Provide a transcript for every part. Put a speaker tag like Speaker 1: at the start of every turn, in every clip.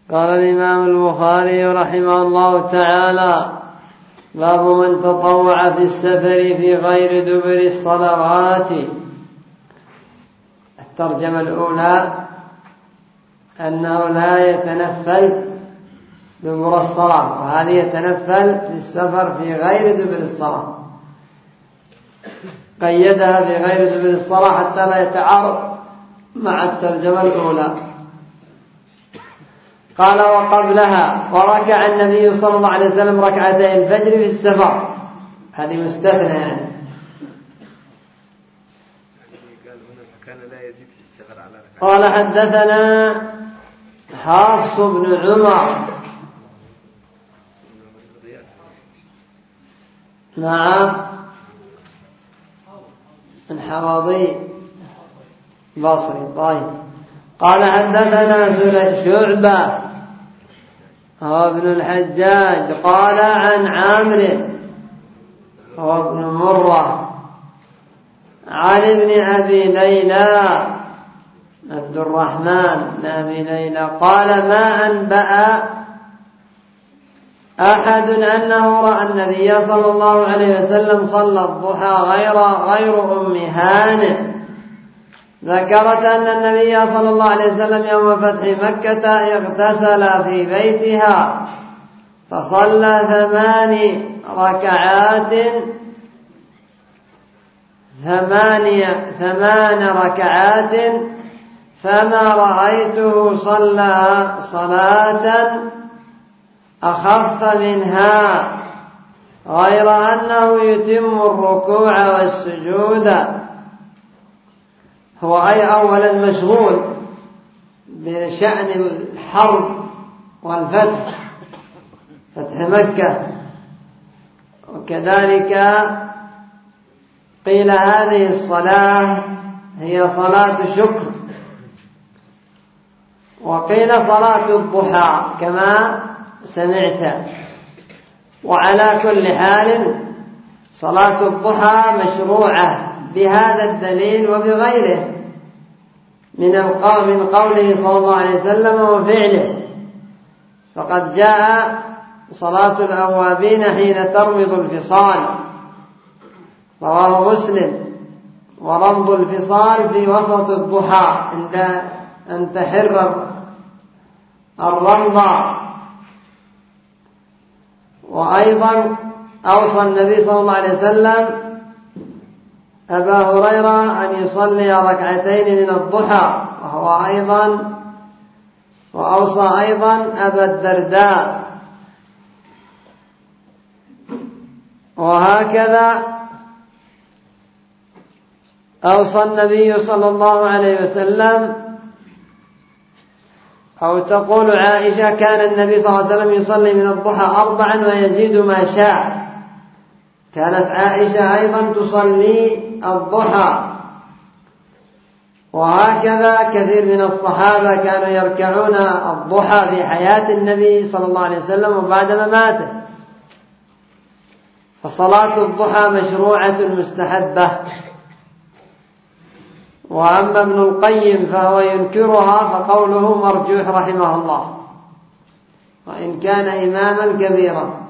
Speaker 1: قال الإمام البخاري رحمه الله تعالى: باب من تطوع في السفر في غير دبر الصلوات. الترجمة الأولى أنه لا يتنفل دبر الصلاة، وهذه يتنفل في السفر في غير دبر الصلاة، قيدها في غير دبر الصلاة حتى لا يتعارض مع الترجمة الأولى. قال: وقبلها وركع النبي صلى الله عليه وسلم ركعتي الفجر في السفر. هذه مستثنى يعني. قال: حدثنا حفص بن عمر الحرضي بصري. طيب. قال: حدثنا شعبة هو ابن الحجاج قال عن عامر هو ابن مرة عن ابن أبي ليلى عبد الرحمن بن أبي ليلى قال: ما أنبأ أحد أنه رأى النبي صلى الله عليه وسلم صلى الضحى غير أم هانئ. ذكرت أن النبي صلى الله عليه وسلم يوم فتح مكة اغتسل في بيتها فصلى 8 ركعات فما رأيته صلى صلاة أخف منها غير أنه يتم الركوع والسجود. هو أولا مشغول بشأن الحرب والفتح، فتح مكة، وكذلك قيل هذه الصلاة هي صلاة شكر، وقيل صلاة الضحى كما سمعت. وعلى كل حال صلاة الضحى مشروعة بهذا الدليل وبغيره من قوله صلى الله عليه وسلم وفعله. فقد جاء صلاة الأوابين حين ترمض الفصال، رواه مسلم، ورمض الفصال في وسط الضحى عند أن تحر الرمض. وأيضا أوصى النبي صلى الله عليه وسلم أبا هريرة أن يصلي ركعتين من الضحى، وأوصى أيضا أبا الدرداء. وهكذا أوصى النبي صلى الله عليه وسلم، أو تقول عائشة: كان النبي صلى الله عليه وسلم يصلي من الضحى 4 ويزيد ما شاء. كانت عائشة أيضا تصلي الضحى. وهكذا كثير من الصحابة كانوا يركعون الضحى في حياة النبي صلى الله عليه وسلم وبعد مماته. فصلاة الضحى مشروعة مستحبة. وأما ابن القيم فهو ينكرها، فقوله مرجوح رحمه الله، وإن كان إماما كبيرا.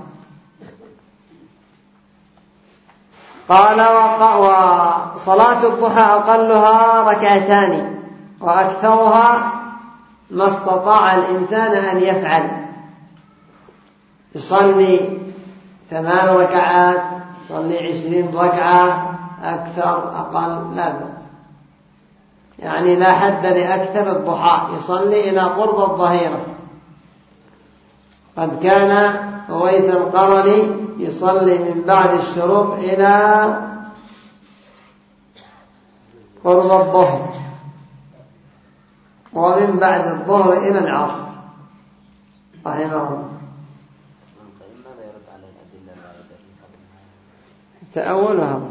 Speaker 1: قال: وصلاة الضحى أقلها 2 وأكثرها ما استطاع الإنسان أن يفعل. يصلي 8 ركعات، يصلي 20 ركعة، أكثر أقل لا بأس، يعني لا حد لأكثر الضحى، يصلي إلى قرب الظهيرة. قد كان أويس القرني يصلي من بعد الشروق إلى قرب الظهر، ومن بعد الظهر إلى العصر رحمه الله. تأولها.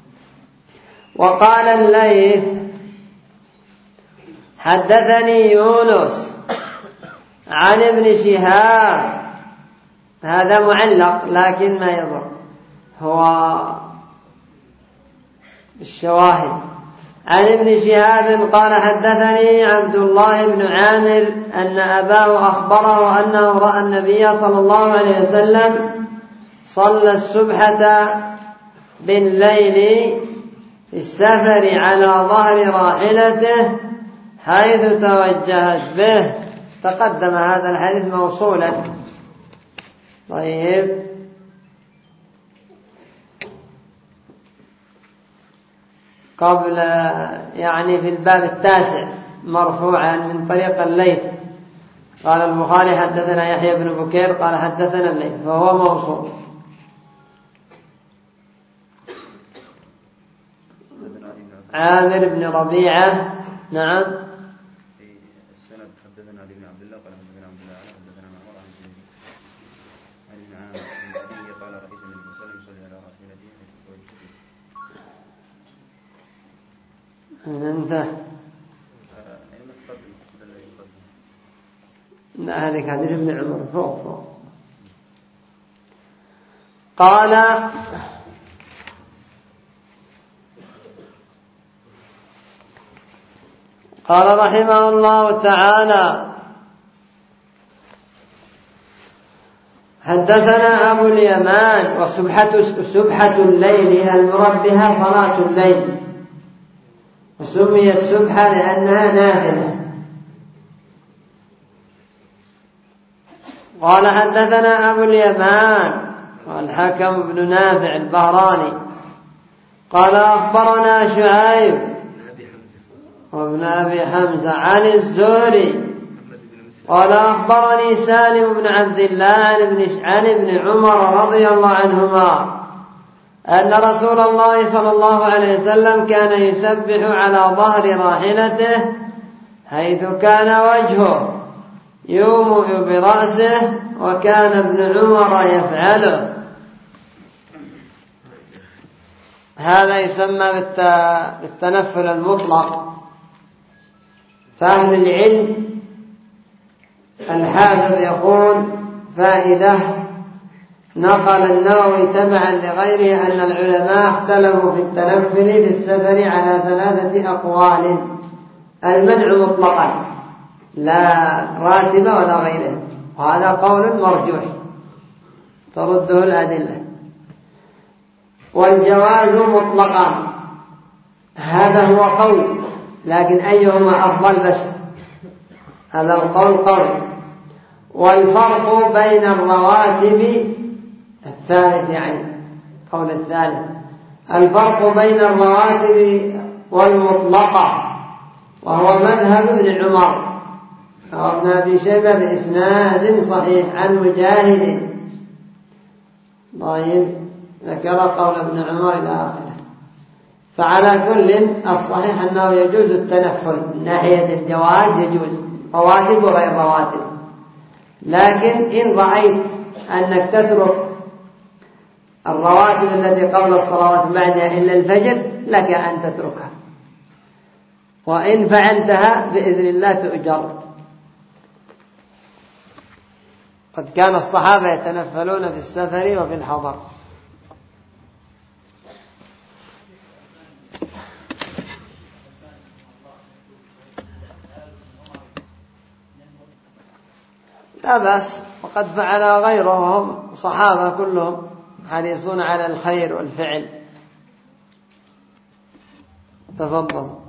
Speaker 1: وقال الليث: حدثني يونس عن ابن شهاب. هذا معلق لكن ما يضر، هو الشواهد. عن ابن شهاب قال حدثني عبد الله بن عامر أن أباه أخبره أنه رأى النبي صلى الله عليه وسلم صلى السبحة بالليل في السفر على ظهر راحلته حيث توجهت به. تقدم هذا الحديث موصولا. طيب، قبل يعني في الباب 9 مرفوعا من طريق الليث قال البخاري حدثنا يحيى بن بكير قال حدثنا الليث، فهو موصول. عامر بن ربيعة. نعم.
Speaker 2: السند حدثنا علي بن عبد الله قال حدثنا عبد الله حدثنا معمر عن ابن عامر عن أبيه قال رأيت النبي صلى الله عليه وسلم يصلي على راحلته
Speaker 1: انت لا، هذيك حديث ابن عمر فوق. قال رحمه الله تعالى حدثنا أبو اليمان. وسبحة الليل المراد بها صلاة الليل، وسميت سبحة لأنها نافلة. قال حدثنا أبو اليمان والحكم بن نافع البهراني قال أخبرنا شعيب وابن أبي حمزة عن الزهري قال أخبرني سالم بن عبد الله عن ابن عمر رضي الله عنهما أن رسول الله صلى الله عليه وسلم كان يسبح على ظهر راحلته حيث كان وجهه يومئ برأسه، وكان ابن عمر يفعله. هذا يسمى بالتنفل المطلق. فأهل العلم الحافظ يقول فائدة: نقل النووي تبعا لغيره أن العلماء اختلفوا في التنفل في السفر على 3 أقوال: المنع مطلقا لا راتبة ولا غيره، وهذا قول مرجوح ترده الأدلة. والجواز مطلقا، هذا هو قول، لكن أيهما أفضل بس هذا القول قول. والفرق بين الرواتب الثالث، يعني قول الثالث، الفرق بين الرواتب والمطلقة، وهو مذهب ابن عمر وابن أبي شيبة بإسناد صحيح عن مجاهد. طيب، ذكر قول ابن عمر إلى آخره. فعلى كل الصحيح أنه يجوز التنفل من ناحية الجواز، يجوز رواتب وغير رواتب. لكن إن رأيت أنك تترك الرواتب التي قبل الصلوات بعدها إلا الفجر لك أن تتركها، وإن فعلتها بإذن الله تؤجر. قد كان الصحابة يتنفلون في السفر وفي الحضر. لا بأس، وقد فعل غيرهم صحابة كلهم حريصون على الخير والفعل. تفضل.